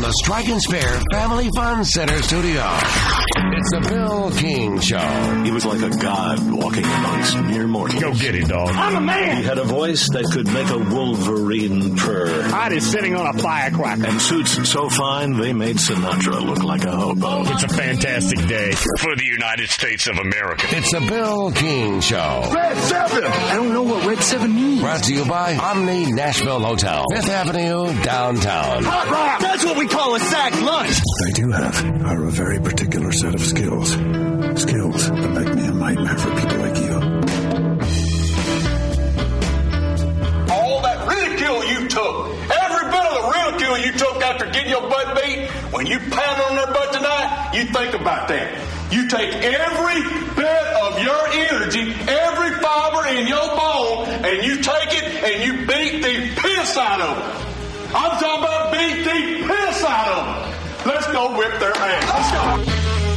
the Strike and Spare Family Fun Center studio. It's the Bill King Show. He was like a god walking amongst mere mortals. Go get it, dog. I'm a man. He had a voice that could make a wolverine purr. I is sitting on a firecracker. And suits so fine, they made Sinatra look like a hobo. It's a fantastic day for the United States of America. It's the Bill King Show. Red 7. I don't know what Red 7 means. Brought to you by Omni Nashville Hotel, 5th Avenue, downtown. Hot rock. That's what we call a sack lunch. What I do have are a very particular set of skills. Skills that make me a nightmare for people like you. All that ridicule you took, every bit of the ridicule you took after getting your butt beat, when you pounded on their butt tonight, you think about that. You take every bit of your energy, every fiber in your bone, and you take it and you beat the piss out of them. I'm talking about beat the piss out of them. Let's go whip their ass. Let's go.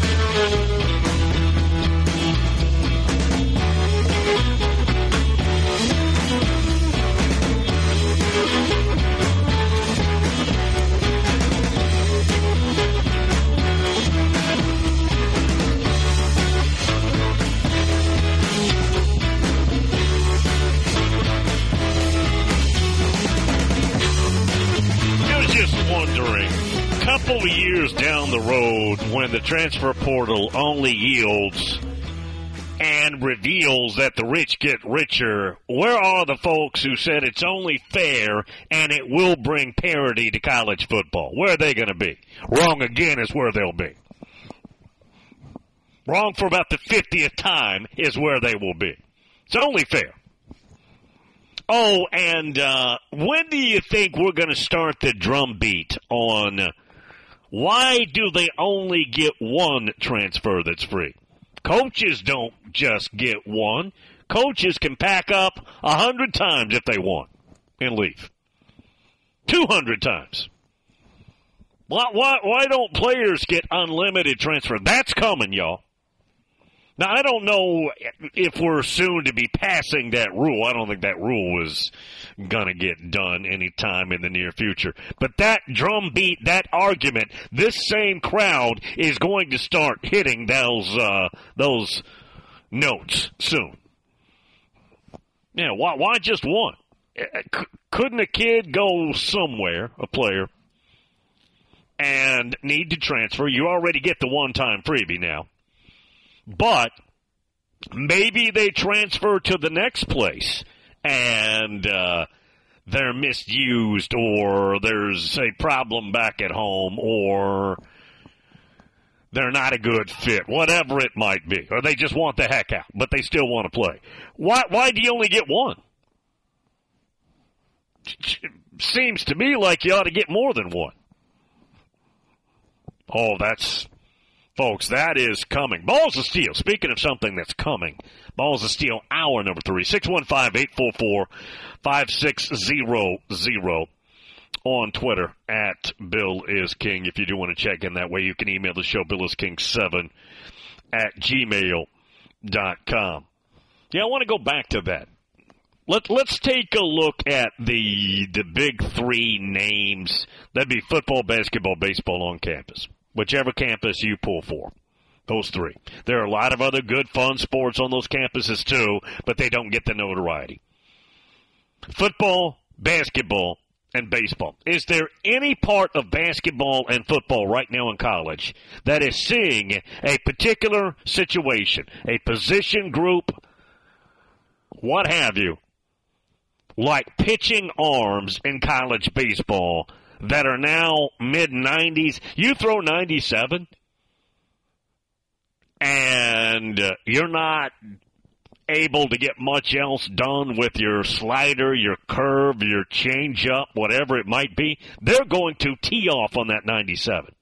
Wondering, a couple of years down the road when the transfer portal only yields and reveals that the rich get richer, where are the folks who said it's only fair and it will bring parity to college football? Where are they going to be? Wrong again is where they'll be. Wrong for about the 50th time is where they will be. It's only fair. Oh, and when do you think we're going to start the drumbeat on why do they only get one transfer that's free? Coaches don't just get one. Coaches can pack up 100 times if they want and leave. 200 times. Why don't players get unlimited transfer? That's coming, y'all. Now, I don't know if we're soon to be passing that rule. I don't think that rule is going to get done anytime in the near future. But that drumbeat, that argument, this same crowd is going to start hitting those notes soon. Yeah, why just one? Couldn't a kid go somewhere, a player, and need to transfer? You already get the one-time freebie now. But maybe they transfer to the next place and they're misused, or there's a problem back at home, or they're not a good fit, whatever it might be. Or they just want the heck out, but they still want to play. Why do you only get one? Seems to me like you ought to get more than one. Oh, folks, that is coming. Balls of Steel. Speaking of something that's coming, Balls of Steel, hour number 3, 615-844-5600 on Twitter at Bill is King. If you do want to check in that way, you can email the show, BillIsKing7 at gmail.com. Yeah, I want to go back to that. Let's take a look at the big three names. That'd be football, basketball, baseball on campus. Whichever campus you pull for. Those three. There are a lot of other good, fun sports on those campuses, too, but they don't get the notoriety. Football, basketball, and baseball. Is there any part of basketball and football right now in college that is seeing a particular situation, a position group, what have you, like pitching arms in college baseball that are now mid-90s? You throw 97, and you're not able to get much else done with your slider, your curve, your changeup, whatever it might be. They're going to tee off on that 97.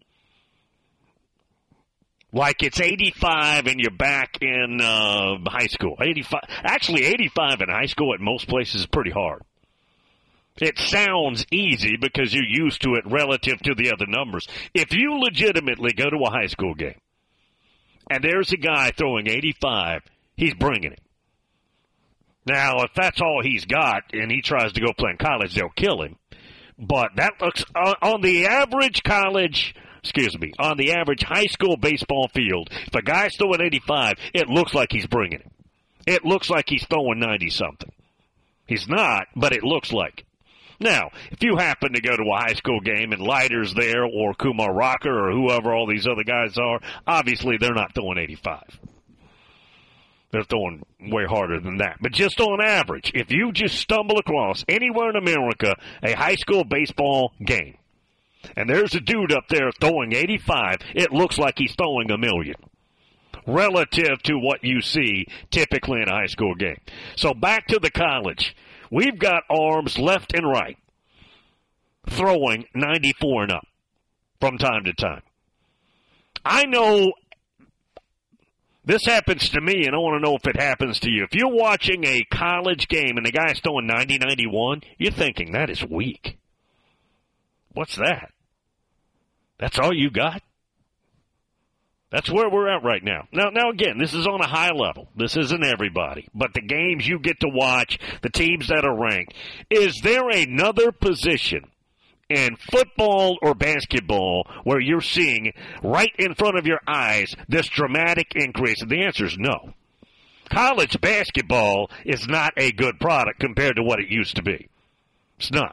Like it's 85 and you're back in high school. 85 in high school at most places is pretty hard. It sounds easy because you're used to it relative to the other numbers. If you legitimately go to a high school game and there's a guy throwing 85, he's bringing it. Now, if that's all he's got and he tries to go play in college, they'll kill him. But that looks, on the average on the average high school baseball field, if a guy's throwing 85, it looks like he's bringing it. It looks like he's throwing 90-something. He's not, but it looks like it. Now, if you happen to go to a high school game and Leiter's there or Kumar Rocker or whoever all these other guys are, obviously they're not throwing 85. They're throwing way harder than that. But just on average, if you just stumble across anywhere in America a high school baseball game, and there's a dude up there throwing 85, it looks like he's throwing a million relative to what you see typically in a high school game. So back to the college. We've got arms left and right throwing 94 and up from time to time. I know this happens to me, and I want to know if it happens to you. If you're watching a college game and the guy's throwing 90, 91, you're thinking, that is weak. What's that? That's all you got? That's where we're at right now. Now, again, this is on a high level. This isn't everybody. But the games you get to watch, the teams that are ranked, is there another position in football or basketball where you're seeing right in front of your eyes this dramatic increase? And the answer is no. College basketball is not a good product compared to what it used to be. It's not.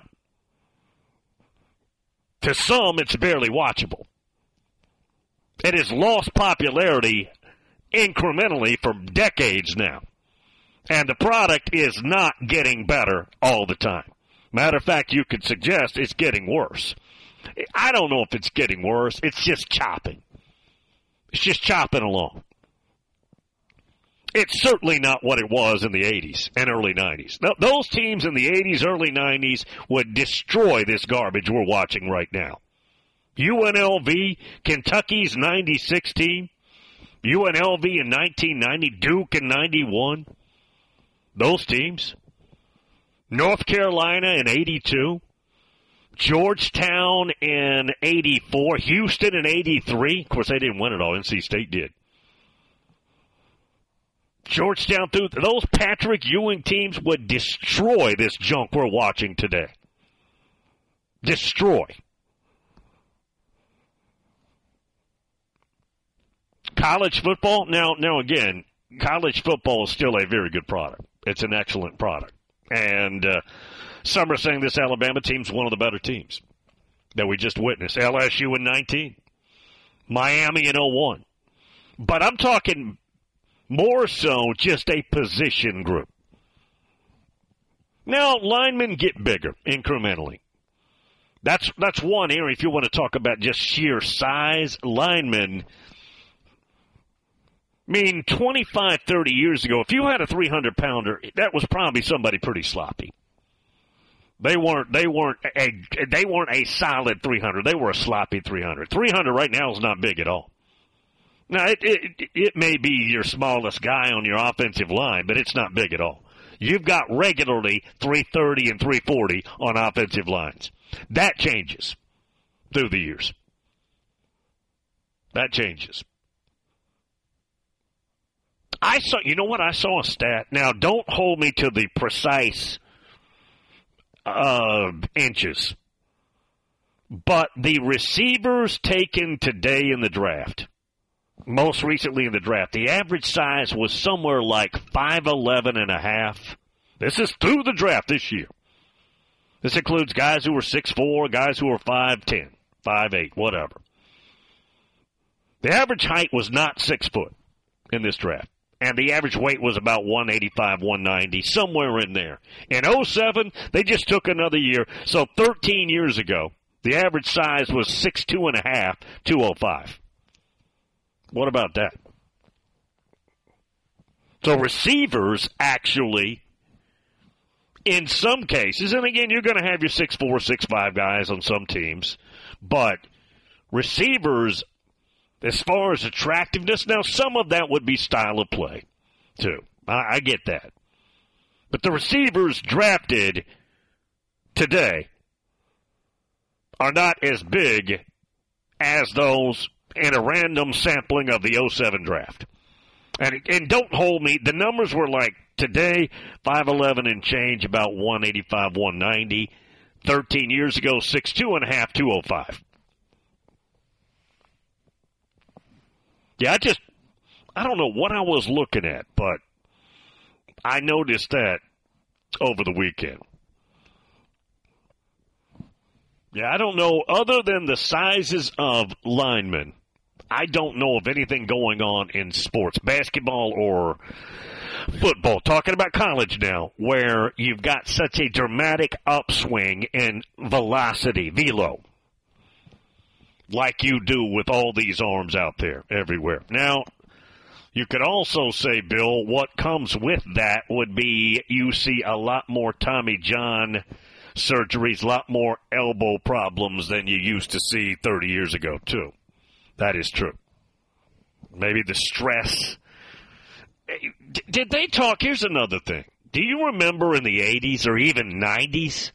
To some, it's barely watchable. It has lost popularity incrementally for decades now. And the product is not getting better all the time. Matter of fact, you could suggest it's getting worse. I don't know if it's getting worse. It's just chopping. It's just chopping along. It's certainly not what it was in the 80s and early 90s. Those teams in the 80s, early 90s would destroy this garbage we're watching right now. UNLV, Kentucky's 96 team, UNLV in 1990, Duke in 91, those teams. North Carolina in 82, Georgetown in 84, Houston in 83. Of course, they didn't win it all. NC State did. Georgetown, through those Patrick Ewing teams would destroy this junk we're watching today. Destroy. College football, now again, college football is still a very good product. It's an excellent product. And some are saying this Alabama team's one of the better teams that we just witnessed. LSU in 19, Miami in 01. But I'm talking more so just a position group. Now, linemen get bigger incrementally. That's one area if you want to talk about just sheer size. Linemen, I mean, 25, 30 years ago, if you had a 300-pounder, that was probably somebody pretty sloppy. They weren't a solid 300. They were a sloppy 300. 300 right now is not big at all. Now, it may be your smallest guy on your offensive line, but it's not big at all. You've got regularly 330 and 340 on offensive lines. That changes through the years. That changes. I saw a stat. Now, don't hold me to the precise inches. But the receivers taken today in the draft, most recently in the draft, the average size was somewhere like 5'11 and a half. This is through the draft this year. This includes guys who were 6'4", guys who were 5'10", 5'8", whatever. The average height was not 6 foot in this draft. And the average weight was about 185, 190, somewhere in there. In 07, they just took another year. So 13 years ago, the average size was 6'2 and a half, 205. What about that? So receivers actually, in some cases, and again, you're going to have your 6'4", 6'5 guys on some teams, but receivers, as far as attractiveness, now some of that would be style of play, too. I get that. But the receivers drafted today are not as big as those in a random sampling of the 07 draft. And don't hold me, the numbers were like today, 5'11 and change, about 185, 190. 13 years ago, 6'2.5", 205. Yeah, I don't know what I was looking at, but I noticed that over the weekend. Yeah, I don't know. Other than the sizes of linemen, I don't know of anything going on in sports, basketball or football. Talking about college now, where you've got such a dramatic upswing in velocity, velo, like you do with all these arms out there everywhere. Now, you could also say, Bill, what comes with that would be you see a lot more Tommy John surgeries, a lot more elbow problems than you used to see 30 years ago, too. That is true. Maybe the stress. Did they talk? Here's another thing. Do you remember in the 80s or even 90s,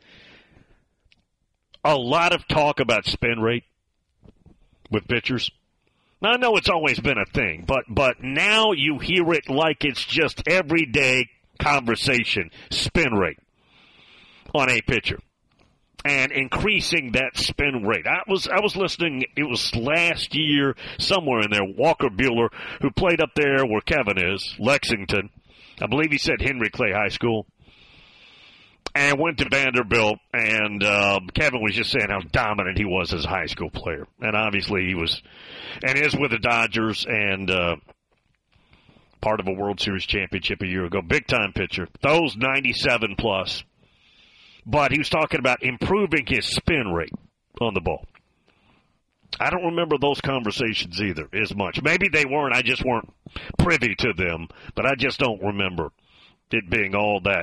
a lot of talk about spin rate with pitchers? Now, I know it's always been a thing, but now you hear it like it's just everyday conversation, spin rate on a pitcher. And increasing that spin rate. I was listening, it was last year, somewhere in there, Walker Buehler, who played up there where Kevin is, Lexington. I believe he said Henry Clay High School. And went to Vanderbilt, and Kevin was just saying how dominant he was as a high school player. And obviously he was, and is with the Dodgers, and part of a World Series championship a year ago. Big-time pitcher. Those 97 plus. But he was talking about improving his spin rate on the ball. I don't remember those conversations either as much. Maybe they weren't. I just weren't privy to them. But I just don't remember it being all that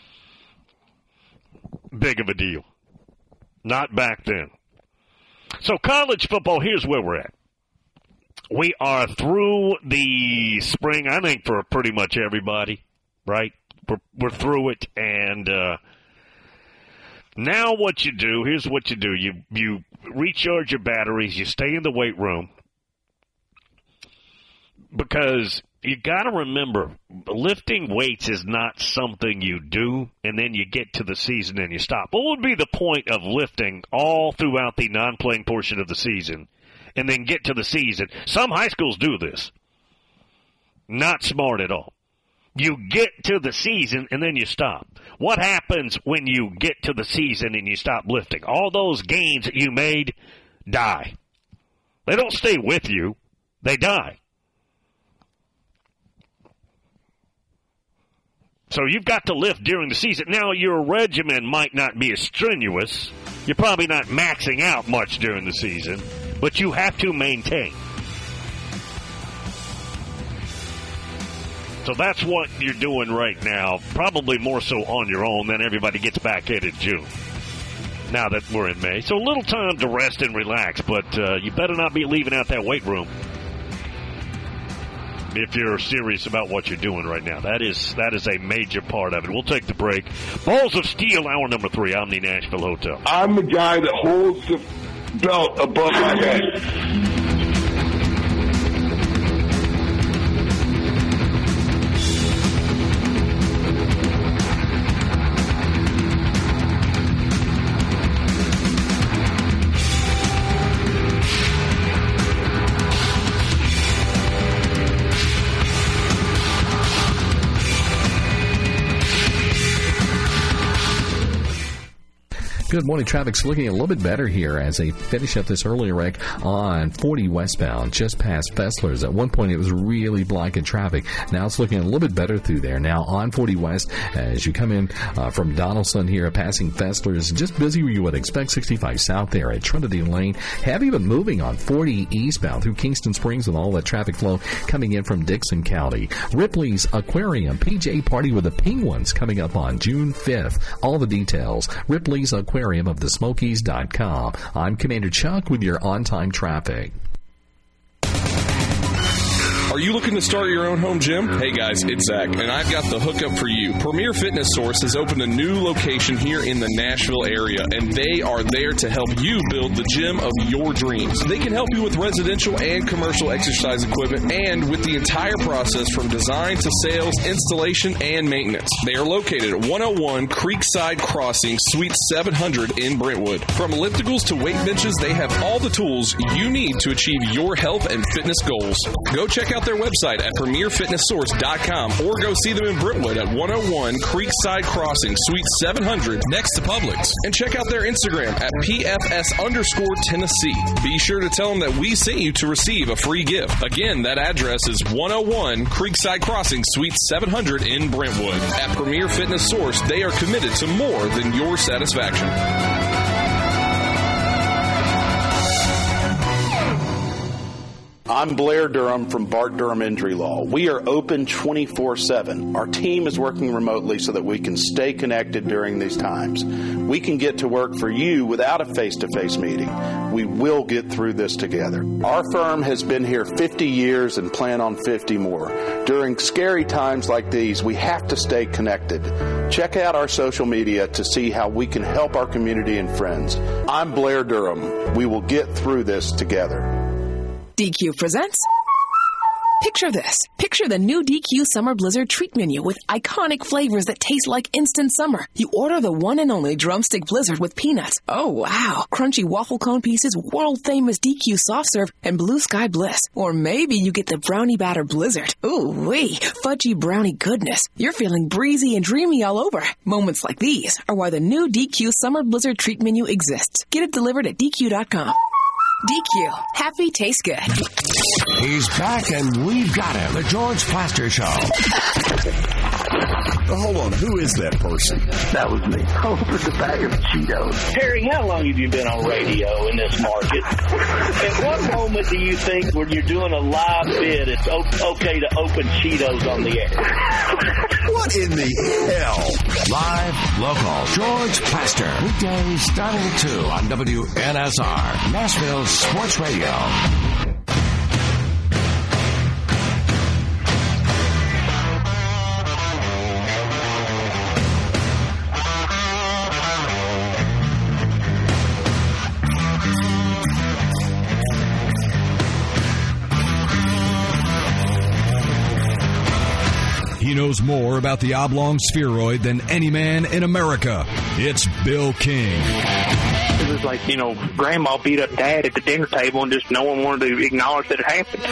big of a deal. Not back then. So college football, here's where we're at. We are through the spring, I think, for pretty much everybody, right? We're through it, and now what you do, here's what you do. You recharge your batteries, you stay in the weight room, because you got to remember, lifting weights is not something you do and then you get to the season and you stop. What would be the point of lifting all throughout the non-playing portion of the season and then get to the season? Some high schools do this. Not smart at all. You get to the season and then you stop. What happens when you get to the season and you stop lifting? All those gains that you made die. They don't stay with you. They die. So you've got to lift during the season. Now, your regimen might not be as strenuous. You're probably not maxing out much during the season, but you have to maintain. So that's what you're doing right now, probably more so on your own. Then everybody gets back in June, now that we're in May. So a little time to rest and relax, but you better not be leaving out that weight room if you're serious about what you're doing right now. That is a major part of it. We'll take the break. Balls of Steel, hour number 3, Omni Nashville Hotel. I'm the guy that holds the belt above my head. Good morning. Traffic's looking a little bit better here as they finish up this earlier wreck on 40 westbound, just past Fessler's. At one point, it was really blocking traffic. Now it's looking a little bit better through there. Now on 40 west, as you come in from Donaldson here, passing Fessler's, just busy where you would expect. 65 south there at Trinity Lane. Heavy but moving on 40 eastbound through Kingston Springs with all that traffic flow coming in from Dixon County. Ripley's Aquarium, PJ Party with the Penguins coming up on June 5th. All the details, Ripley's Aquarium of the Smokies.com. I'm Commander Chuck with your on-time traffic. Are you looking to start your own home gym? Hey guys, it's Zach, and I've got the hookup for you. Premier Fitness Source has opened a new location here in the Nashville area, and they are there to help you build the gym of your dreams. They can help you with residential and commercial exercise equipment and with the entire process from design to sales, installation, and maintenance. They are located at 101 Creekside Crossing, Suite 700 in Brentwood. From ellipticals to weight benches, they have all the tools you need to achieve your health and fitness goals. Go check out their website at premierfitnesssource.com or go see them in Brentwood at 101 Creekside Crossing, Suite 700 next to Publix. And check out their Instagram at PFS_Tennessee. Be sure to tell them that we sent you to receive a free gift. Again, that address is 101 Creekside Crossing, Suite 700 in Brentwood. At Premier Fitness Source, they are committed to more than your satisfaction. I'm Blair Durham from Bart Durham Injury Law. We are open 24/7. Our team is working remotely so that we can stay connected during these times. We can get to work for you without a face-to-face meeting. We will get through this together. Our firm has been here 50 years and plan on 50 more. During scary times like these, we have to stay connected. Check out our social media to see how we can help our community and friends. I'm Blair Durham. We will get through this together. DQ presents. Picture this. Picture the new DQ Summer Blizzard treat menu with iconic flavors that taste like instant summer. You order the one and only Drumstick Blizzard with peanuts. Oh, wow. Crunchy waffle cone pieces, world-famous DQ soft serve, and Blue Sky Bliss. Or maybe you get the Brownie Batter Blizzard. Ooh-wee. Fudgy brownie goodness. You're feeling breezy and dreamy all over. Moments like these are why the new DQ Summer Blizzard treat menu exists. Get it delivered at DQ.com. DQ. Happy tastes good. He's back and we've got him. The George Plaster Show. Hold on. Who is that person? That was me. Over the bag of Cheetos. Harry, how long have you been on radio in this market? At what moment do you think when you're doing a live bid, it's okay to open Cheetos on the air? What in the hell? Live, local, George Plaster. Weekdays starting at 2 on WNSR, Nashville Sports Radio. He knows more about the oblong spheroid than any man in America. It's Bill King. It was like, Grandma beat up Dad at the dinner table and just no one wanted to acknowledge that it happened.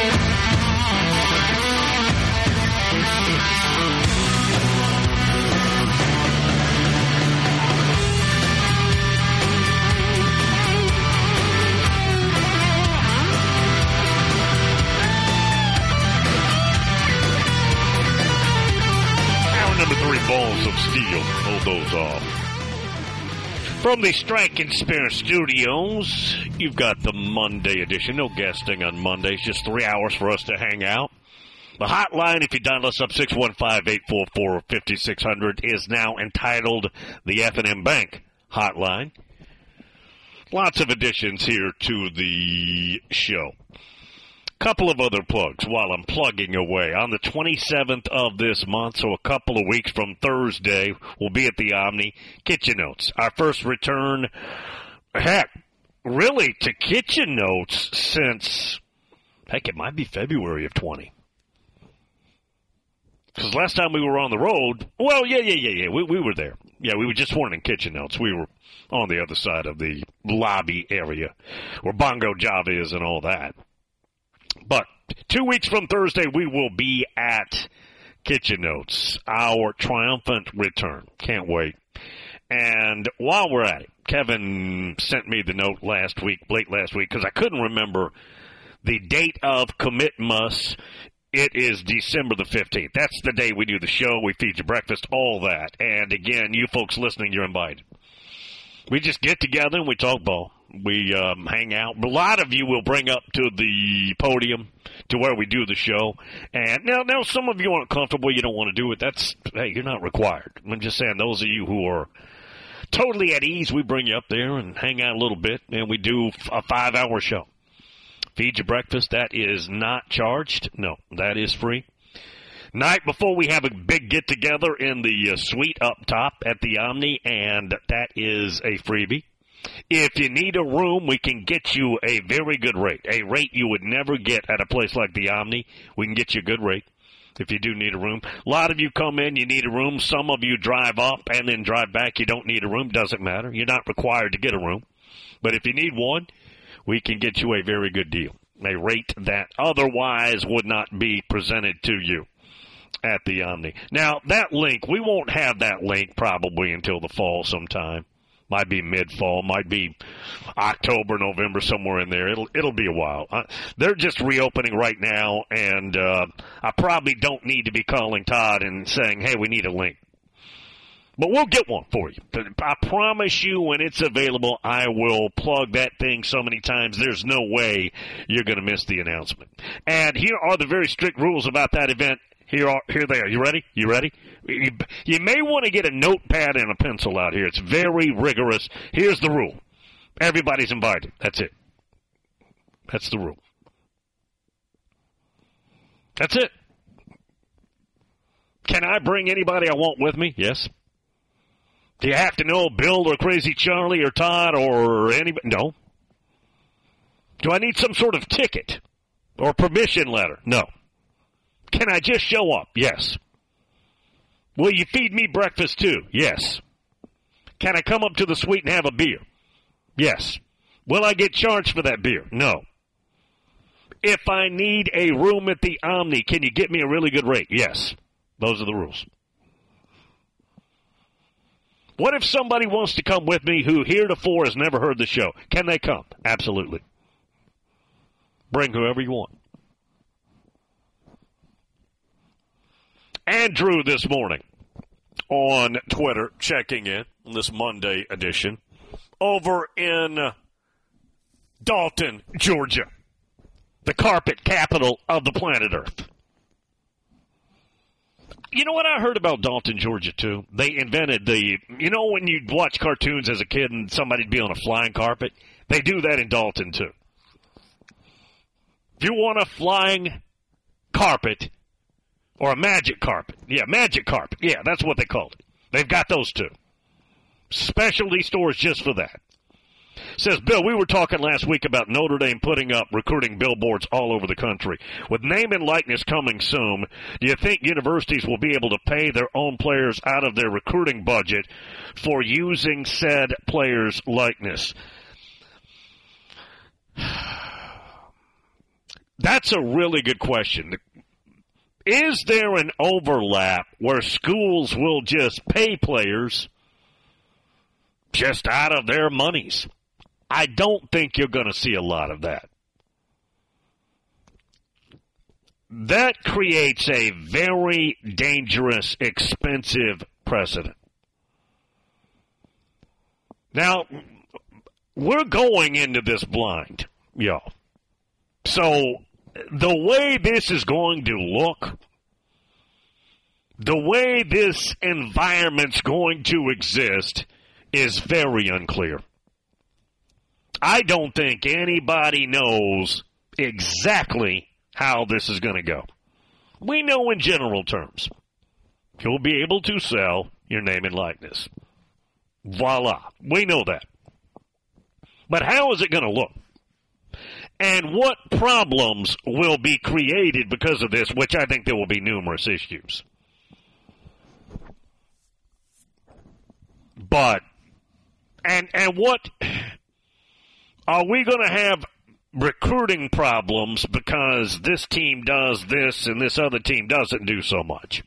Number 3 balls of steel. Hold those off. From the Strike and Spare Studios, you've got the Monday edition. No guesting on Mondays, just 3 hours for us to hang out. The hotline, if you dial us up, 615-844-5600, is now entitled the F&M Bank Hotline. Lots of additions here to the show. Couple of other plugs while I'm plugging away. On the 27th of this month, so a couple of weeks from Thursday, we'll be at the Omni. Kitchen Notes. Our first return, really to Kitchen Notes since, it might be February of 20. Because last time we were on the road, we were there. Yeah, we just weren't in Kitchen Notes. We were on the other side of the lobby area where Bongo Java is and all that. But 2 weeks from Thursday, we will be at Kitchen Notes, our triumphant return. Can't wait. And while we're at it, Kevin sent me the note late last week, because I couldn't remember the date of Commitmas. It is December the 15th. That's the day we do the show. We feed you breakfast, all that. And again, you folks listening, you're invited. We just get together and we talk ball. We hang out. A lot of you will bring up to the podium to where we do the show. And now some of you aren't comfortable. You don't want to do it. You're not required. I'm just saying, those of you who are totally at ease, we bring you up there and hang out a little bit, and we do a 5-hour show. Feed you breakfast. That is not charged. No, that is free. Night before, we have a big get-together in the suite up top at the Omni, and that is a freebie. If you need a room, we can get you a very good rate, a rate you would never get at a place like the Omni. We can get you a good rate if you do need a room. A lot of you come in, you need a room. Some of you drive up and then drive back. You don't need a room. Doesn't matter. You're not required to get a room. But if you need one, we can get you a very good deal, a rate that otherwise would not be presented to you at the Omni. Now, that link, we won't have that link probably until the fall sometime. Might be mid-fall, might be October, November, somewhere in there. It'll be a while. They're just reopening right now, and I probably don't need to be calling Todd and saying, hey, we need a link. But we'll get one for you. I promise you, when it's available, I will plug that thing so many times, there's no way you're going to miss the announcement. And here are the very strict rules about that event. Here they are. You ready? You ready? You may want to get a notepad and a pencil out here. It's very rigorous. Here's the rule. Everybody's invited. That's it. That's the rule. That's it. Can I bring anybody I want with me? Yes. Do you have to know Bill or Crazy Charlie or Todd or anybody? No. Do I need some sort of ticket or permission letter? No. Can I just show up? Yes. Will you feed me breakfast too? Yes. Can I come up to the suite and have a beer? Yes. Will I get charged for that beer? No. If I need a room at the Omni, can you get me a really good rate? Yes. Those are the rules. What if somebody wants to come with me who heretofore has never heard the show? Can they come? Absolutely. Bring whoever you want. Andrew this morning on Twitter checking in on this Monday edition over in Dalton, Georgia, the carpet capital of the planet Earth. You know what I heard about Dalton, Georgia, too? They invented when you'd watch cartoons as a kid and somebody'd be on a flying carpet? They do that in Dalton, too. If you want a flying carpet, or a magic carpet. Yeah, magic carpet. Yeah, that's what they call it. They've got those two. Specialty stores just for that. Says, Bill, we were talking last week about Notre Dame putting up recruiting billboards all over the country. With name and likeness coming soon, do you think universities will be able to pay their own players out of their recruiting budget for using said players' likeness? That's a really good question. Is there an overlap where schools will just pay players just out of their monies? I don't think you're going to see a lot of that. That creates a very dangerous, expensive precedent. Now, we're going into this blind, y'all. So, the way this is going to look, the way this environment's going to exist is very unclear. I don't think anybody knows exactly how this is going to go. We know in general terms. You'll be able to sell your name and likeness. Voila. We know that. But how is it going to look? And what problems will be created because of this, which I think there will be numerous issues. But, and what, are we going to have recruiting problems because this team does this and this other team doesn't do so much?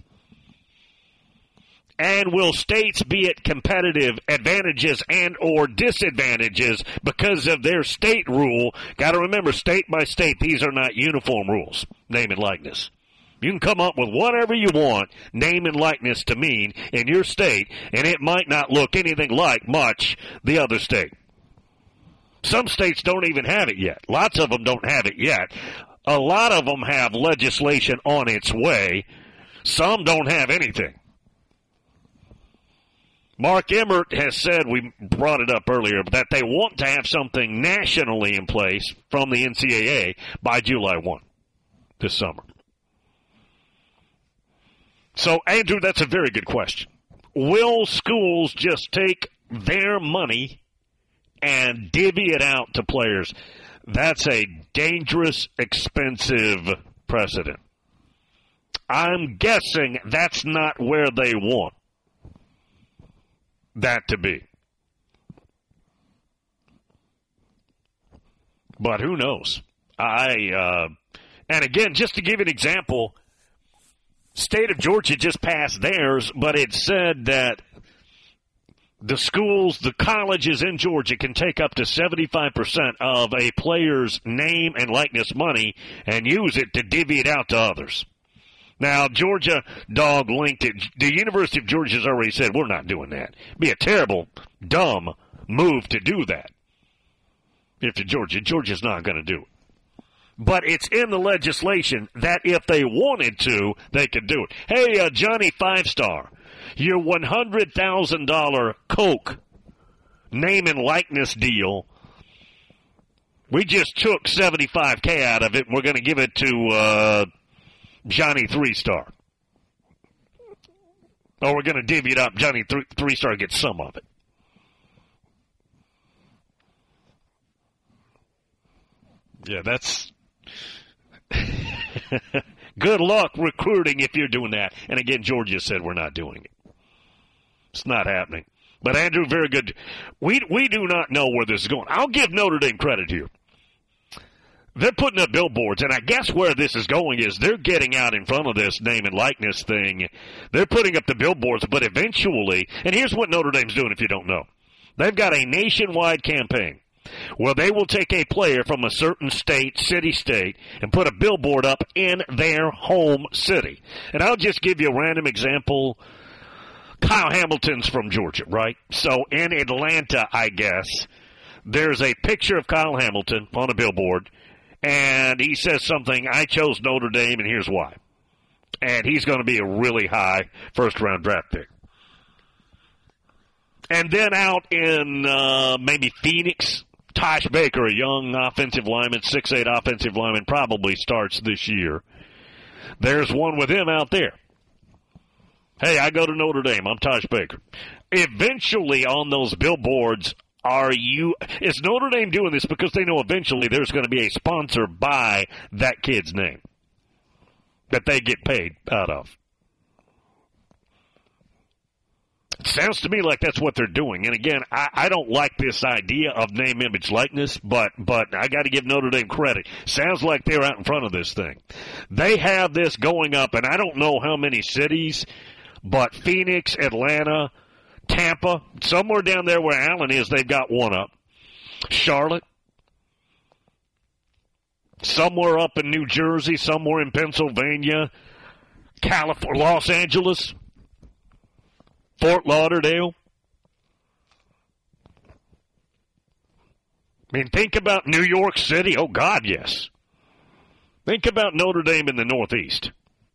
And will states be at competitive advantages and or disadvantages because of their state rule? Got to remember, state by state, these are not uniform rules, name and likeness. You can come up with whatever you want, name and likeness to mean in your state, and it might not look anything like much the other state. Some states don't even have it yet. Lots of them don't have it yet. A lot of them have legislation on its way. Some don't have anything. Mark Emmert has said, we brought it up earlier, that they want to have something nationally in place from the NCAA by July 1 this summer. So, Andrew, that's a very good question. Will schools just take their money and divvy it out to players? That's a dangerous, expensive precedent. I'm guessing that's not where they want that to be. But who knows? And again, just to give you an example, State of Georgia just passed theirs, but it said that the schools, the colleges in Georgia can take up to 75% of a player's name and likeness money and use it to divvy it out to others. Now, Georgia Dog linked it. The University of Georgia has already said, we're not doing that. It'd be a terrible, dumb move to do that. If Georgia's not going to do it. But it's in the legislation that if they wanted to, they could do it. Hey, Johnny Five Star, your $100,000 Coke name and likeness deal, we just took $75K out of it. We're going to give it to Johnny 3-Star. Or we're going to divvy it up. Johnny 3-Star gets some of it. Yeah, that's good luck recruiting if you're doing that. And again, Georgia said we're not doing it. It's not happening. But Andrew, very good. We do not know where this is going. I'll give Notre Dame credit here. They're putting up billboards, and I guess where this is going is they're getting out in front of this name and likeness thing. They're putting up the billboards, but eventually, and here's what Notre Dame's doing if you don't know. They've got a nationwide campaign where they will take a player from a certain state, city-state, and put a billboard up in their home city. And I'll just give you a random example. Kyle Hamilton's from Georgia, right? So in Atlanta, I guess, there's a picture of Kyle Hamilton on a billboard, and he says something, I chose Notre Dame, and here's why. And he's going to be a really high first-round draft pick. And then out in maybe Phoenix, Tosh Baker, a young offensive lineman, 6'8" offensive lineman, probably starts this year. There's one with him out there. Hey, I go to Notre Dame. I'm Tosh Baker. Eventually on those billboards, is Notre Dame doing this because they know eventually there's going to be a sponsor by that kid's name that they get paid out of? It sounds to me like that's what they're doing. And again, I don't like this idea of name, image, likeness, but I got to give Notre Dame credit. Sounds like they're out in front of this thing. They have this going up, and I don't know how many cities, but Phoenix, Atlanta, Tampa, somewhere down there where Allen is, they've got one up. Charlotte, somewhere up in New Jersey, somewhere in Pennsylvania, California, Los Angeles, Fort Lauderdale. I mean, think about New York City. Oh, God, yes. Think about Notre Dame in the Northeast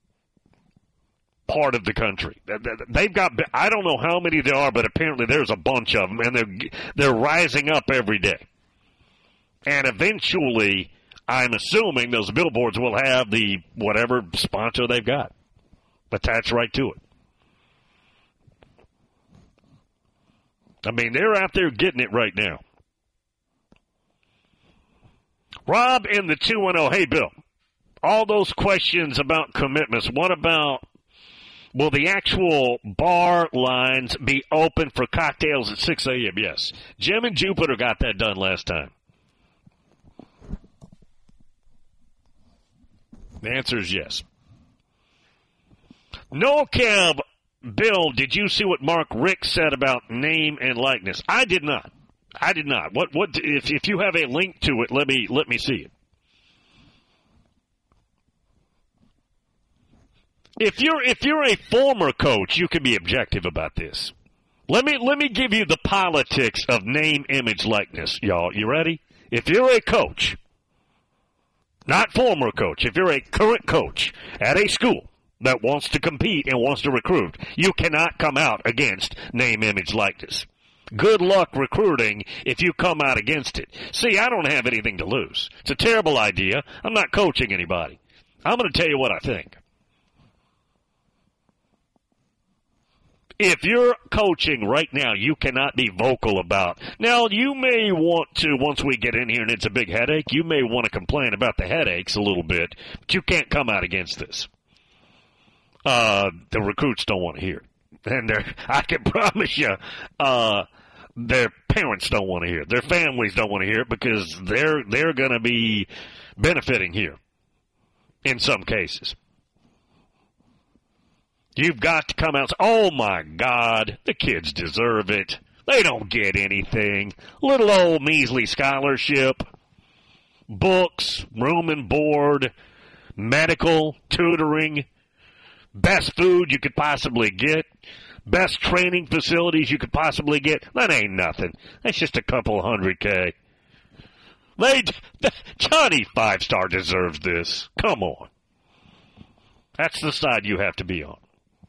part of the country. They've got, I don't know how many there are, but apparently there's a bunch of them, and they're rising up every day. And eventually, I'm assuming those billboards will have the whatever sponsor they've got attached right to it. I mean, they're out there getting it right now. Rob in the 210. Hey, Bill, all those questions about commitments, what about, will the actual bar lines be open for cocktails at 6 a.m.? Yes. Jim and Jupiter got that done last time. The answer is yes. No, Kev. Bill, did you see what Mark Richt said about name and likeness? I did not. What if you have a link to it, let me see it. If you're a former coach, you can be objective about this. Let me give you the politics of name, image, likeness, y'all. You ready? If you're a coach, not former coach, if you're a current coach at a school, that wants to compete and wants to recruit. You cannot come out against name, image, likeness. Good luck recruiting if you come out against it. See, I don't have anything to lose. It's a terrible idea. I'm not coaching anybody. I'm going to tell you what I think. If you're coaching right now, you cannot be vocal about. Now, you may want to, once we get in here and it's a big headache, you may want to complain about the headaches a little bit, but you can't come out against this. The recruits don't want to hear it. And I can promise you, their parents don't want to hear it. Their families don't want to hear it because they're going to be benefiting here in some cases. You've got to come out and say, oh, my God, the kids deserve it. They don't get anything. Little old measly scholarship, books, room and board, medical, tutoring, best food you could possibly get, best training facilities you could possibly get. That ain't nothing. That's just a couple $100K. Johnny 5-Star deserves this. Come on. That's the side you have to be on.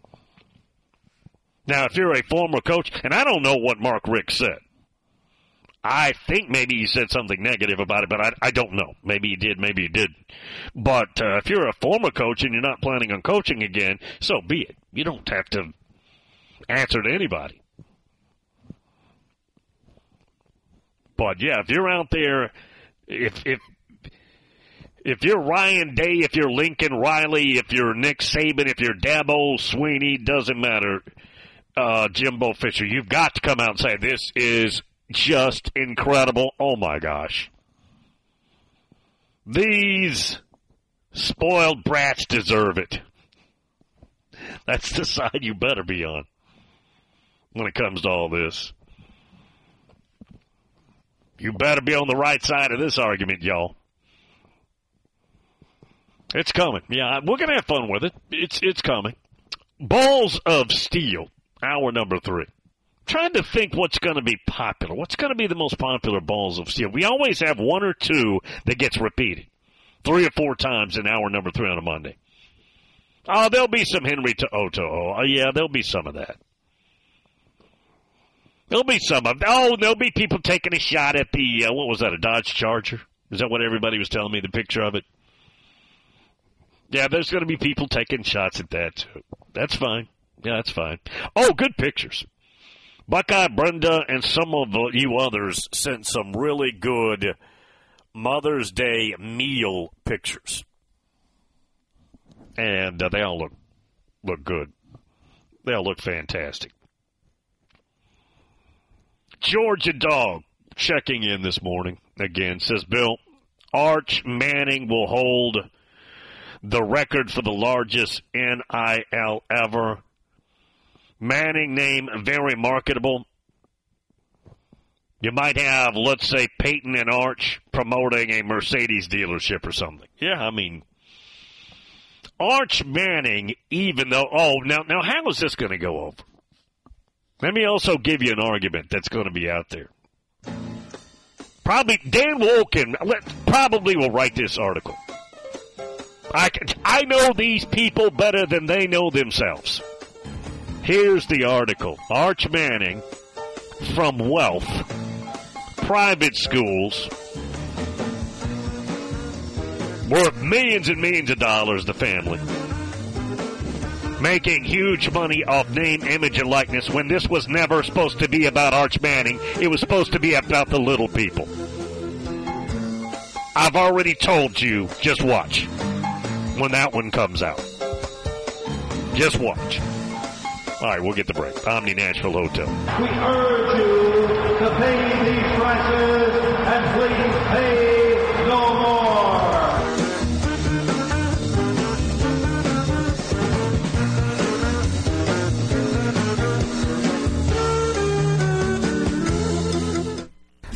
Now, if you're a former coach, and I don't know what Mark Richt said. I think maybe he said something negative about it, but I don't know. Maybe he did, maybe he didn't. But if you're a former coach and you're not planning on coaching again, so be it. You don't have to answer to anybody. But, yeah, if you're out there, if you're Ryan Day, if you're Lincoln Riley, if you're Nick Saban, if you're Dabo Swinney, doesn't matter, Jimbo Fisher, you've got to come out and say, this is just incredible. Oh, my gosh. These spoiled brats deserve it. That's the side you better be on when it comes to all this. You better be on the right side of this argument, y'all. It's coming. Yeah, we're going to have fun with it. It's coming. Balls of Steel, hour number 3. Trying to think what's going to be popular. What's going to be the most popular Balls of Steel? We always have one or two that gets repeated 3 or 4 times in hour number 3 on a Monday. Oh, there'll be some Henry To'o. Oh, yeah, there'll be some of that. There'll be some of. Oh, there'll be people taking a shot at the, what was that, a Dodge Charger? Is that what everybody was telling me, the picture of it? Yeah, there's going to be people taking shots at that, too. That's fine. Yeah, that's fine. Oh, good pictures. Buckeye Brenda and some of you others sent some really good Mother's Day meal pictures. And they all look good. They all look fantastic. Georgia Dog checking in this morning again says, Bill, Arch Manning will hold the record for the largest NIL ever. Manning name very marketable. You might have, let's say, Peyton and Arch promoting a Mercedes dealership or something. Yeah, I mean, Arch Manning, even though, now how is this going to go over? Let me also give you an argument that's going to be out there. Probably Dan Wolken probably will write this article. I know these people better than they know themselves. Here's the article. Arch Manning from Wealth, private schools, worth millions and millions of dollars, the family, making huge money off name, image, and likeness when this was never supposed to be about Arch Manning. It was supposed to be about the little people. I've already told you, just watch when that one comes out. Just watch. All right, we'll get the break. Omni Nashville Hotel. We urge you to pay these prices and please pay no more.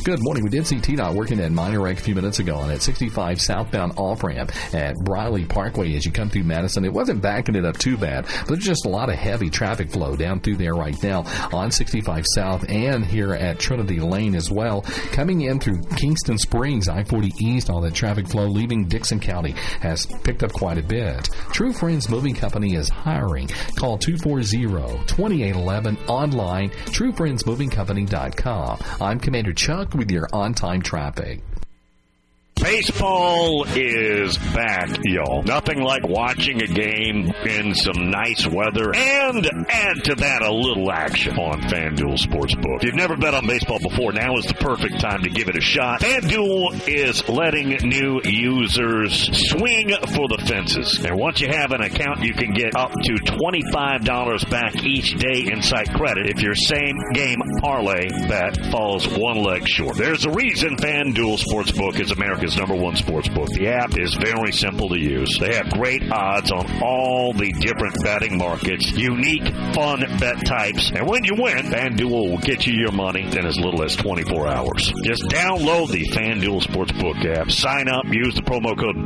Good morning. We did see TDOT working at Minor Wreck a few minutes ago on that 65 southbound off-ramp at Briley Parkway as you come through Madison. It wasn't backing it up too bad, but there's just a lot of heavy traffic flow down through there right now on 65 South and here at Trinity Lane as well. Coming in through Kingston Springs, I-40 East, all that traffic flow leaving Dixon County has picked up quite a bit. True Friends Moving Company is hiring. Call 240-2811 online, truefriendsmovingcompany.com. I'm Commander Chuck with your on-time traffic. Baseball is back, y'all. Nothing like watching a game in some nice weather and add to that a little action on FanDuel Sportsbook. If you've never bet on baseball before, now is the perfect time to give it a shot. FanDuel is letting new users swing for the fences. And once you have an account, you can get up to $25 back each day in site credit if your same game parlay bet falls one leg short. There's a reason FanDuel Sportsbook is America's #1 sportsbook. The app is very simple to use. They have great odds on all the different betting markets, unique, fun bet types, and when you win, FanDuel will get you your money in as little as 24 hours. Just download the FanDuel Sportsbook app, sign up, use the promo code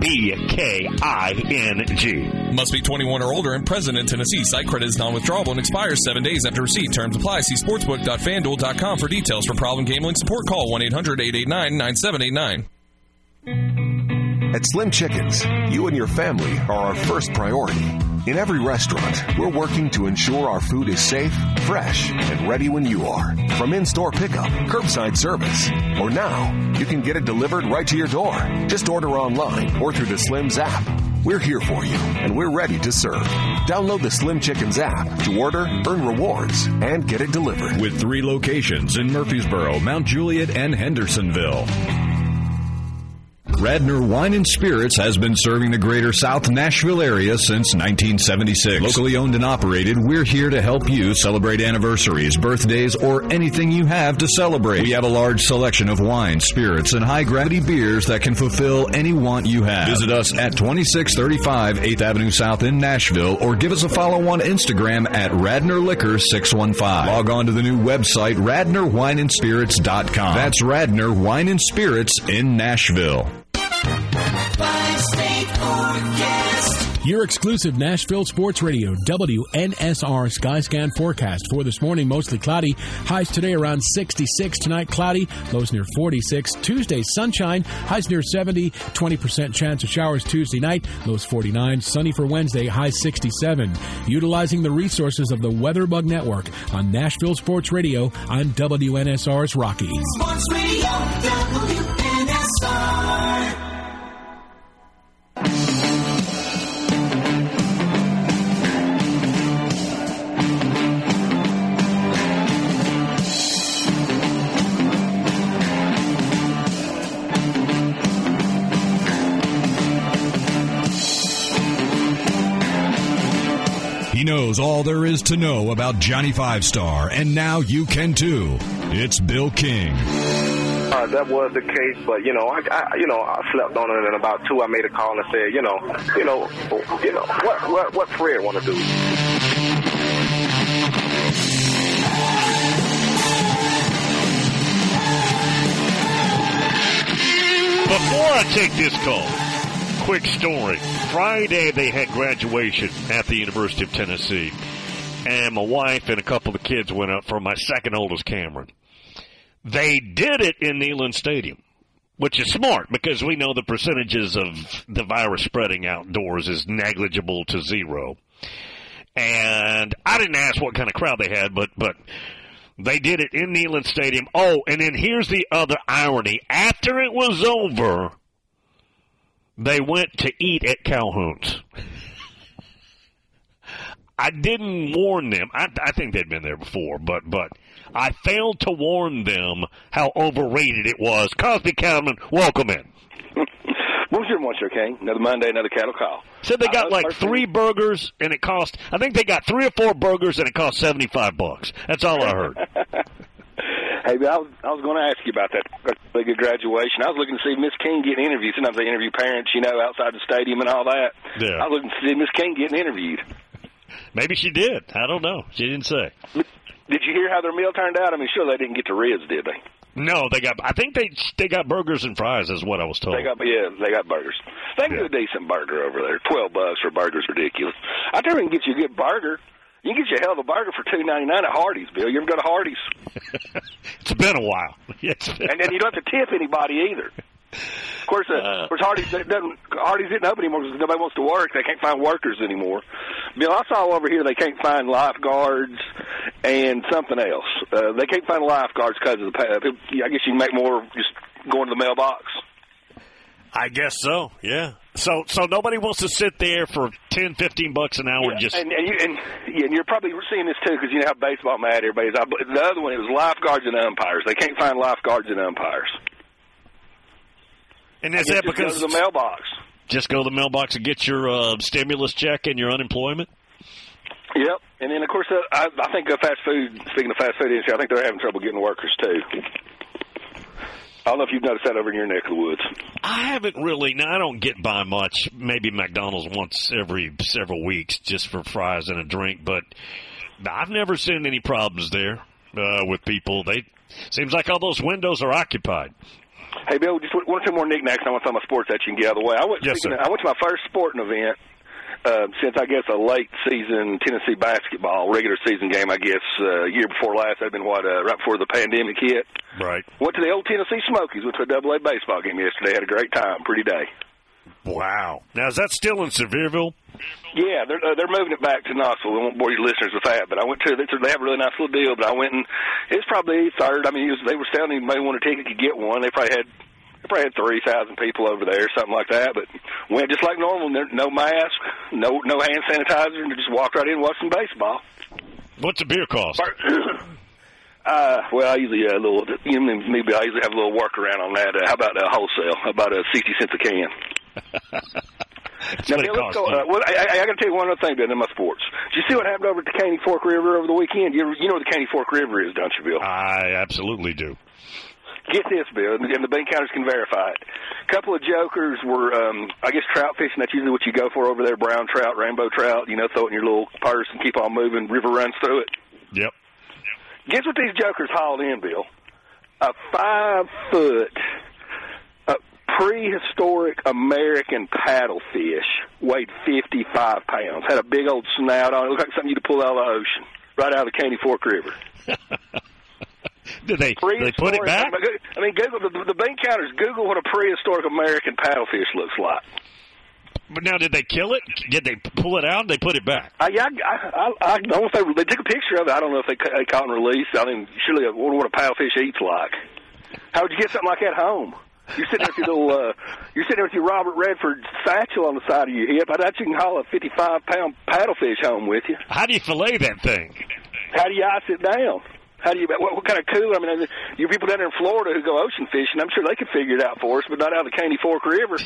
BKING. Must be 21 or older and present in Tennessee. Site credit is non-withdrawable and expires 7 days after receipt. Terms apply. See sportsbook.fanduel.com for details. For problem gambling support, call 1-800-889-9789. At Slim Chickens, you and your family are our first priority. In every restaurant, we're working to ensure our food is safe, fresh, and ready when you are. From in-store pickup, curbside service, or now, you can get it delivered right to your door. Just order online or through the Slim's app. We're here for you, and we're ready to serve. Download the Slim Chickens app to order, earn rewards, and get it delivered. With 3 locations in Murfreesboro, Mount Juliet, and Hendersonville. Radnor Wine and Spirits has been serving the greater South Nashville area since 1976. Locally owned and operated, we're here to help you celebrate anniversaries, birthdays, or anything you have to celebrate. We have a large selection of wine, spirits, and high-gravity beers that can fulfill any want you have. Visit us at 2635 8th Avenue South in Nashville, or give us a follow on Instagram at Radnor Liquor 615. Log on to the new website, RadnorWineandSpirits.com. That's Radnor Wine and Spirits in Nashville. Your exclusive Nashville Sports Radio, WNSR Skyscan forecast for this morning, mostly cloudy. Highs today around 66. Tonight, cloudy. Lows near 46. Tuesday, sunshine. Highs near 70. 20% chance of showers Tuesday night. Lows 49. Sunny for Wednesday. Highs 67. Utilizing the resources of the WeatherBug Network on Nashville Sports Radio, I'm WNSR's Rocky. Sports Radio, WNSR. He knows all there is to know about Johnny Five Star, and now you can too. It's Bill King. That was the case, but I slept on it, and about 2 I made a call and said, what Fred want to do? Before I take this call, quick story. Friday they had graduation at the University of Tennessee, and my wife and a couple of kids went up for my second oldest, Cameron. They did it in Neyland Stadium, which is smart because we know the percentages of the virus spreading outdoors is negligible to zero. And I didn't ask what kind of crowd they had, but they did it in Neyland Stadium. Oh, and then here's the other irony. After it was over, they went to eat at Calhoun's. I didn't warn them. I think they'd been there before, but I failed to warn them how overrated it was. Cosby Cattleman, welcome in. Bonjour, Monsieur King. Another Monday, another cattle call. Said they got like 3 burgers, and it cost, I think they got 3 or 4 burgers, and it cost $75. That's all I heard. Hey, I was going to ask you about that big graduation. I was looking to see Miss King getting interviewed. Sometimes they interview parents, outside the stadium and all that. Yeah. I was looking to see Miss King getting interviewed. Maybe she did. I don't know. She didn't say. Did you hear how their meal turned out? I mean, sure they didn't get the ribs, did they? No, I think they got burgers and fries, is what I was told. They got burgers. They can do a decent burger over there. $12 for a burger's ridiculous. I tell you, we can get you a good burger. You can get you a hell of a burger for $2.99 at Hardee's, Bill. You ever go to Hardee's? It's been a while. And then you don't have to tip anybody either. Of course, Hardee's didn't open anymore because nobody wants to work. They can't find workers anymore. Bill, I saw over here they can't find lifeguards and something else. They can't find lifeguards because of I guess you can make more just going to the mailbox. I guess so, yeah. So nobody wants to sit there for $10, $15 an hour and just... And you're probably seeing this, too, because you know how baseball mad everybody is. The other one, it was lifeguards and umpires. They can't find lifeguards and umpires. And is that because... Just go to the mailbox. Just go to the mailbox and get your stimulus check and your unemployment? Yep. And then, of course, I think fast food, speaking of fast food industry, I think they're having trouble getting workers, too. I don't know if you've noticed that over in your neck of the woods. I haven't really. Now, I don't get by much. Maybe McDonald's once every several weeks just for fries and a drink. But I've never seen any problems there with people. Seems like all those windows are occupied. Hey, Bill, just one or two more knickknacks. I want to throw my sports at you and get out of the way. I went to my first sporting event since, I guess, a late season Tennessee basketball regular season game, I guess, year before last. That had been, right before the pandemic hit. Right. Went to the old Tennessee Smokies. Went to a AA baseball game yesterday. Had a great time. Pretty day. Wow. Now, is that still in Sevierville? Yeah, they're moving it back to Knoxville. We won't bore your listeners with that, but I went to. They have a really nice little deal. But I went and it's probably third. I mean, they were selling anybody want a ticket could get one. They probably had 3,000 people over there, something like that. But went just like normal. No mask, no hand sanitizer, and just walked right in and watched some baseball. What's a beer cost? Well, I usually I usually have a little workaround on that. How about wholesale? About 60 cents a can. Now, let's go. I got to tell you one other thing about in my sports. Did you see what happened over at the Caney Fork River over the weekend? You know what the Caney Fork River is, don't you, Bill? I absolutely do. Get this, Bill, and the bean counters can verify it. A couple of jokers were, I guess, trout fishing. That's usually what you go for over there, brown trout, rainbow trout. You know, throw it in your little purse and keep on moving. River runs through it. Yep. Guess what these jokers hauled in, Bill? A 5-foot prehistoric American paddlefish, weighed 55 pounds, had a big old snout on it. Looked like something you'd pull out of the ocean, right out of the Caney Fork River. Did they put it back? I mean, Google the bean counters. Google what a prehistoric American paddlefish looks like. But now, did they kill it? Did they pull it out and they put it back? I don't know if they took a picture of it. I don't know if they caught and released. I mean, surely I wonder what a paddlefish eats like. How would you get something like that home? You're sitting there with your little, you're sitting there with your Robert Redford satchel on the side of your hip. I doubt you can haul a 55-pound paddlefish home with you. How do you fillet that thing? How do you ice it down? How do you? What kind of cooler? I mean, you people down there in Florida who go ocean fishing, I'm sure they could figure it out for us, but not out of the Caney Fork River.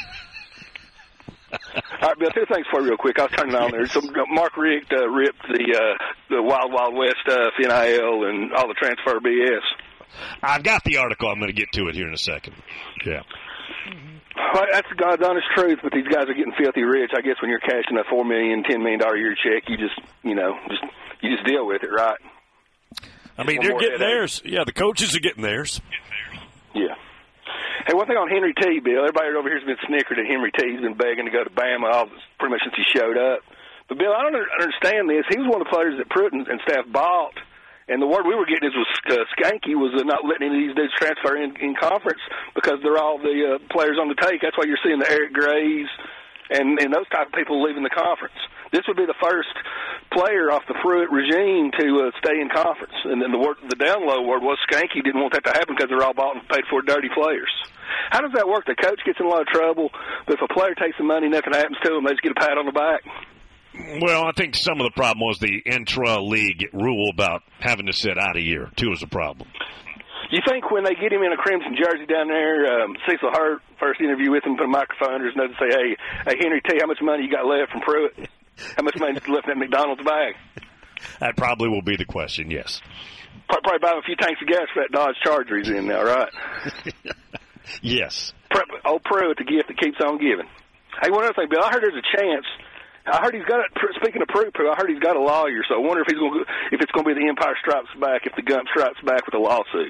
All right, Bill, two things for you real quick. I was turning on there. So Mark Richt ripped the Wild Wild West stuff, NIL, and all the transfer BS. I've got the article. I'm going to get to it here in a second. Yeah. Well, that's God's honest truth, but these guys are getting filthy rich. I guess when you're cashing a $4 million, $10 million a year check, you just deal with it, right? I mean, they're getting theirs. Yeah, the coaches are getting theirs. Yeah. Hey, one thing on Henry T, Bill. Everybody over here has been snickered at Henry T. He's been begging to go to Bama pretty much since he showed up. But, Bill, I don't understand this. He was one of the players that Pruitt and staff bought. And the word we were getting was skanky was not letting any of these dudes transfer in conference because they're all the players on the take. That's why you're seeing the Eric Grays and those type of people leaving the conference. This would be the first player off the Pruitt regime to stay in conference. And then the down low word was skanky didn't want that to happen because they're all bought and paid for dirty players. How does that work? The coach gets in a lot of trouble, but if a player takes the money, nothing happens to them. They just get a pat on the back. Well, I think some of the problem was the intra-league rule about having to sit out a year, too, is a problem. You think when they get him in a crimson jersey down there, Cecil Hurt, first interview with him, put a microphone under his nose and say, hey, Henry T., how much money you got left from Pruitt? How much money left in that McDonald's bag? That probably will be the question, yes. Probably buy him a few tanks of gas for that Dodge Charger he's in now, right? Yes. Old Pruitt, the gift that keeps on giving. Hey, one other thing, Bill, I heard there's a chance. I heard he's got speaking of Pruitt, I heard he's got a lawyer, so I wonder if it's going to be the Empire Strikes Back, if the Gump strikes back with a lawsuit.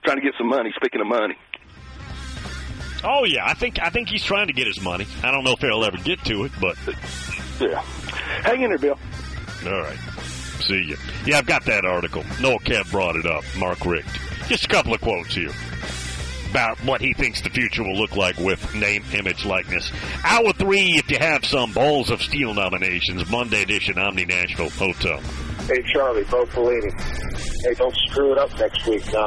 trying to get some money. Speaking of money. Oh yeah, I think he's trying to get his money. I don't know if he'll ever get to it, but yeah. Hang in there, Bill. All right. See you. Yeah, I've got that article. Noah Kev brought it up. Mark Richt. Just a couple of quotes here about what he thinks the future will look like with name, image, likeness. Hour 3, if you have some Balls of Steel nominations, Monday edition, Omni Nashville Hotel. Hey, Charlie, Bo Pelini. Hey, don't screw it up next week now.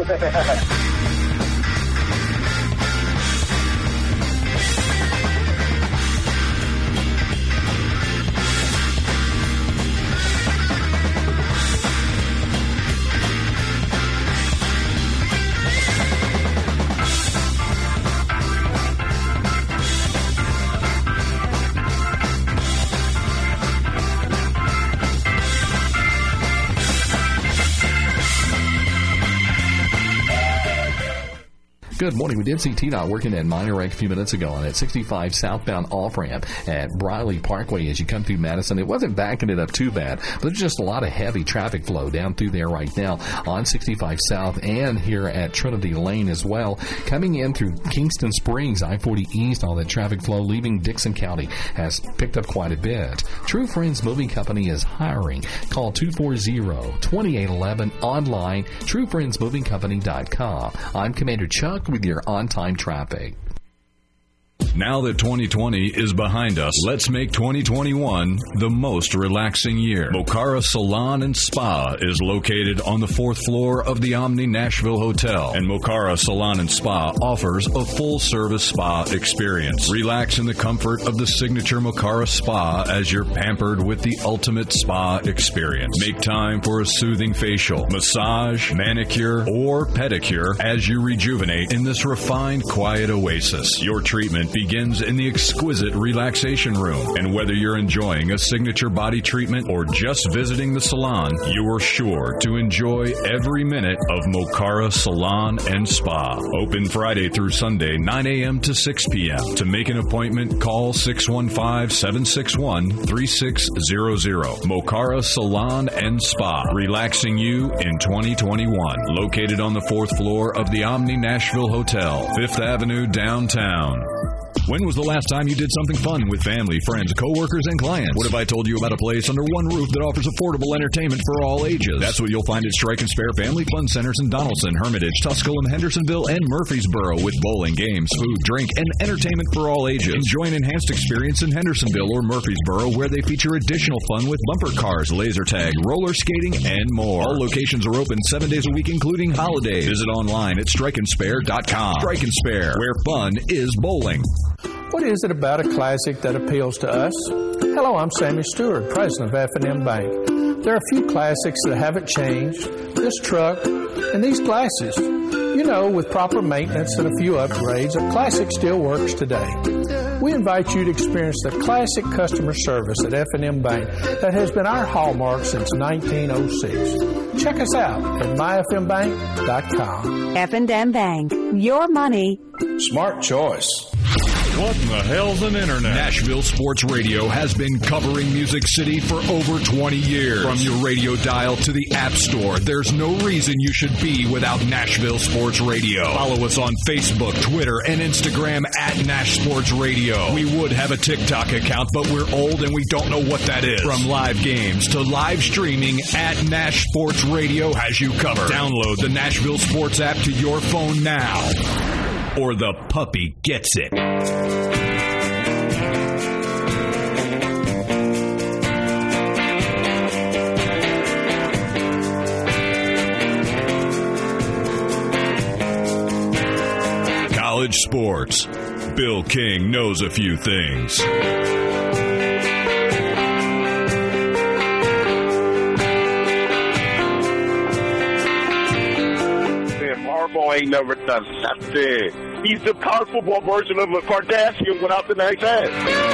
Good morning. We did see T-Dot working at Minor Rec a few minutes ago on that 65 southbound off-ramp at Briley Parkway as you come through Madison. It wasn't backing it up too bad, but there's just a lot of heavy traffic flow down through there right now on 65 South and here at Trinity Lane as well. Coming in through Kingston Springs, I-40 East, all that traffic flow leaving Dixon County has picked up quite a bit. True Friends Moving Company is hiring. Call 240-2811 online, truefriendsmovingcompany.com. I'm Commander Chuck with your on-time traffic. Now that 2020 is behind us, let's make 2021 the most relaxing year. Mocara Salon and Spa is located on the 4th floor of the Omni Nashville Hotel, and Mocara Salon and Spa offers a full-service spa experience. Relax in the comfort of the signature Mocara Spa as you're pampered with the ultimate spa experience. Make time for a soothing facial, massage, manicure, or pedicure as you rejuvenate in this refined, quiet oasis. Your treatment begins in the exquisite relaxation room. And whether you're enjoying a signature body treatment or just visiting the salon, you are sure to enjoy every minute of Mocara Salon and Spa. Open Friday through Sunday, 9 a.m. to 6 p.m. To make an appointment, call 615-761-3600. Mocara Salon and Spa, relaxing you in 2021. Located on the 4th floor of the Omni Nashville Hotel, 5th Avenue, downtown. When was the last time you did something fun with family, friends, coworkers, and clients? What if I told you about a place under one roof that offers affordable entertainment for all ages? That's what you'll find at Strike and Spare Family Fun Centers in Donaldson, Hermitage, Tusculum, Hendersonville, and Murfreesboro with bowling, games, food, drink, and entertainment for all ages. Enjoy an enhanced experience in Hendersonville or Murfreesboro where they feature additional fun with bumper cars, laser tag, roller skating, and more. All locations are open 7 days a week, including holidays. Visit online at strikeandspare.com. Strike and Spare, where fun is bowling. What is it about a classic that appeals to us? Hello, I'm Sammy Stewart, president of F&M Bank. There are a few classics that haven't changed. This truck and these glasses. You know, with proper maintenance and a few upgrades, a classic still works today. We invite you to experience the classic customer service at F&M Bank that has been our hallmark since 1906. Check us out at myfmbank.com. F&M Bank, your money. Smart choice. What in the hell's an internet? Nashville Sports Radio has been covering Music City for over 20 years. From your radio dial to the App Store, there's no reason you should be without Nashville Sports Radio. Follow us on Facebook, Twitter, and Instagram at Nash Sports Radio. We would have a TikTok account, but we're old and we don't know what that is. From live games to live streaming, at Nash Sports Radio has you covered. Download the Nashville Sports app to your phone now, or the puppy gets it. College sports. Bill King knows a few things. Harbaugh ain't never done nothing. He's the college football version of a Kardashian without the nice ass.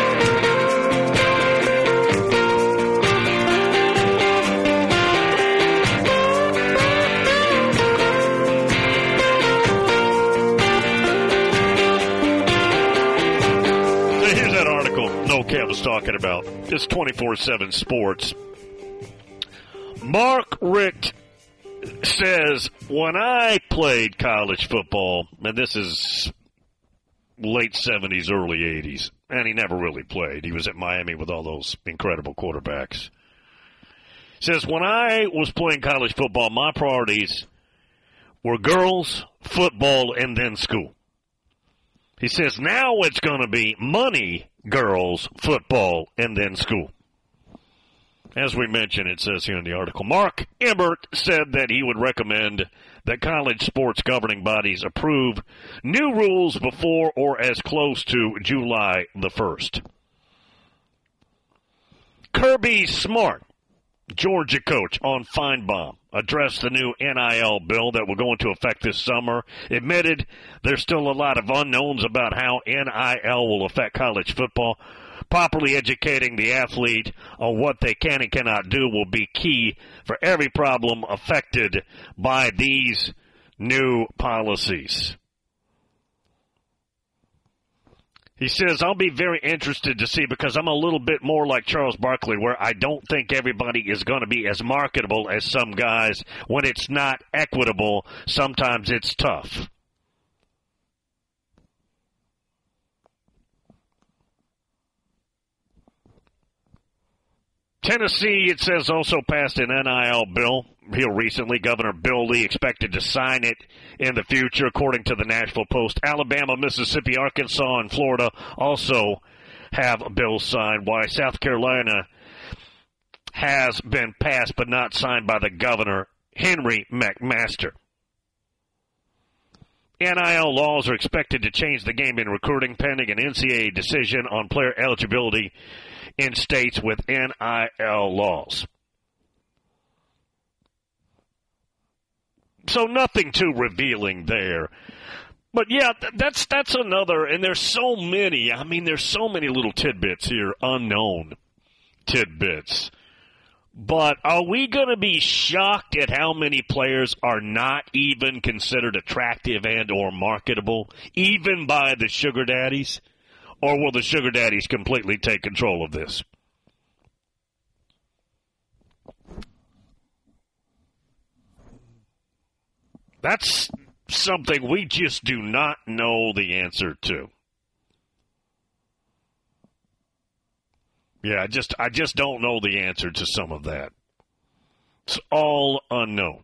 Here's that article Noel Kev was talking about. It's 24/7 Sports. Mark Richt says, when I played college football, and this is late 70s, early 80s, and he never really played. He was at Miami with all those incredible quarterbacks. Says, when I was playing college football, my priorities were girls, football, and then school. He says, now it's going to be money, girls, football, and then school. As we mentioned, it says here in the article, Mark Emmert said that he would recommend that college sports governing bodies approve new rules before or as close to July the 1st. Kirby Smart, Georgia coach on Feinbaum, addressed the new NIL bill that will go into effect this summer, admitted there's still a lot of unknowns about how NIL will affect college football. Properly educating the athlete on what they can and cannot do will be key for every problem affected by these new policies. He says, I'll be very interested to see, because I'm a little bit more like Charles Barkley, where I don't think everybody is going to be as marketable as some guys. When it's not equitable, sometimes it's tough. Tennessee, it says, also passed an NIL bill here recently. Governor Bill Lee expected to sign it in the future, according to the Nashville Post. Alabama, Mississippi, Arkansas, and Florida also have bills signed, while South Carolina has been passed but not signed by the governor, Henry McMaster. NIL laws are expected to change the game in recruiting, pending an NCAA decision on player eligibility in states with NIL laws. So nothing too revealing there. But yeah, that's another, and there's so many, there's so many little tidbits here, unknown tidbits. But are we going to be shocked at how many players are not even considered attractive and or marketable, even by the sugar daddies? Or will the sugar daddies completely take control of this? That's something we just do not know the answer to. Yeah, I just don't know the answer to some of that. It's all unknown.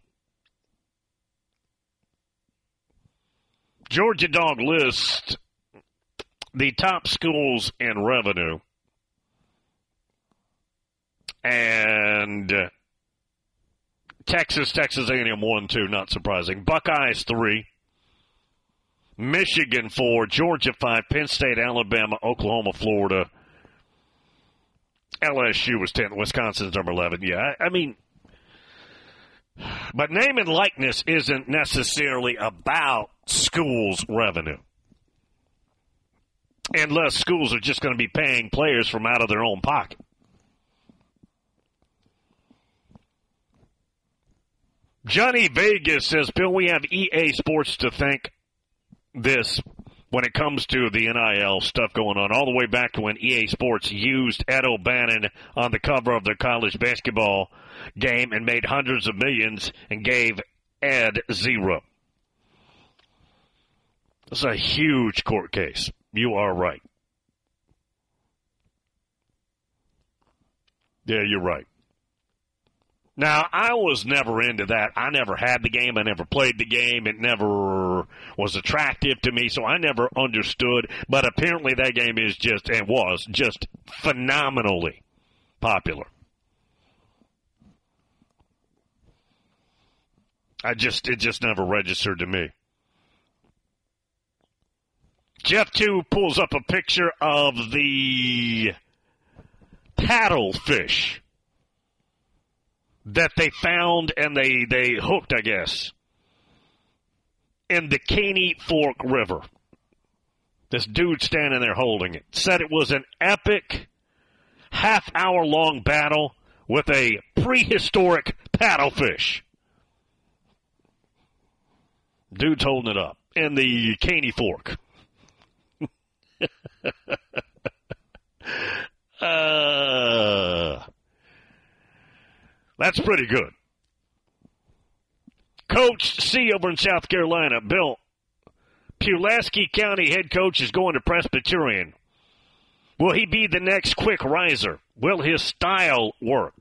Georgia Dog lists the top schools in revenue, and Texas A&M 1, 2, not surprising. Buckeyes 3, Michigan 4, Georgia 5, Penn State, Alabama, Oklahoma, Florida. LSU was 10, Wisconsin's number 11. Yeah, but name and likeness isn't necessarily about schools' revenue. Unless schools are just going to be paying players from out of their own pocket. Johnny Vegas says, Bill, we have EA Sports to thank this when it comes to the NIL stuff going on, all the way back to when EA Sports used Ed O'Bannon on the cover of their college basketball game and made hundreds of millions and gave Ed zero. It's a huge court case. You are right. Yeah, you're right. Now, I was never into that. I never had the game. I never played the game. It never was attractive to me, so I never understood. But apparently that game is was just phenomenally popular. It just never registered to me. Jeff, too, pulls up a picture of the paddlefish that they found and they hooked, I guess, in the Caney Fork River. This dude standing there holding it. Said it was an epic half-hour-long battle with a prehistoric paddlefish. Dude's holding it up in the Caney Fork. That's pretty good. UC over in South Carolina. Bill, Pulaski County head coach is going to Presbyterian. Will he be the next quick riser? Will his style work?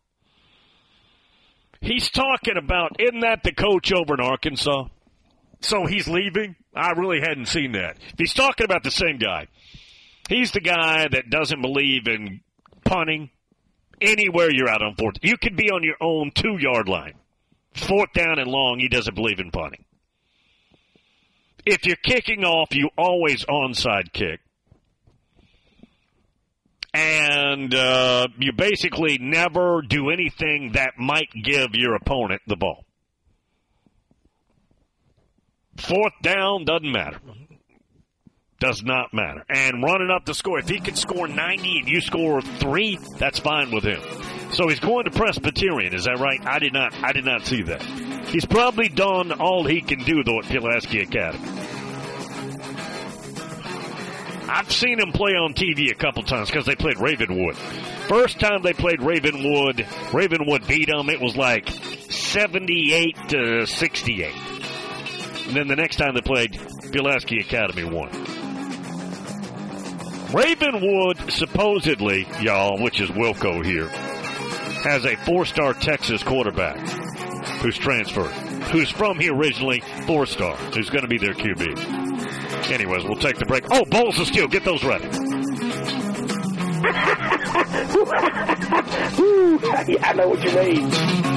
He's talking about, isn't that the coach over in Arkansas? So he's leaving? I really hadn't seen that. If he's talking about the same guy, he's the guy that doesn't believe in punting anywhere you're out on fourth. You could be on your own 2-yard line. 4th down and long, he doesn't believe in punting. If you're kicking off, you always onside kick. And you basically never do anything that might give your opponent the ball. 4th down doesn't matter. Does not matter. And running up the score, if he can score 90 and you score 3, that's fine with him. So he's going to Presbyterian, is that right? I did not see that. He's probably done all he can do, though, at Pulaski Academy. I've seen him play on TV a couple times because they played Ravenwood. First time they played Ravenwood beat them. It was like 78-68. And then the next time they played, Pulaski Academy won. Ravenwood, supposedly, y'all, which is Wilco here, has a 4-star Texas quarterback who's transferred, who's from here originally, 4-star, who's going to be their QB. Anyways, we'll take the break. Oh, bowls of steel. Get those ready. I know what you mean.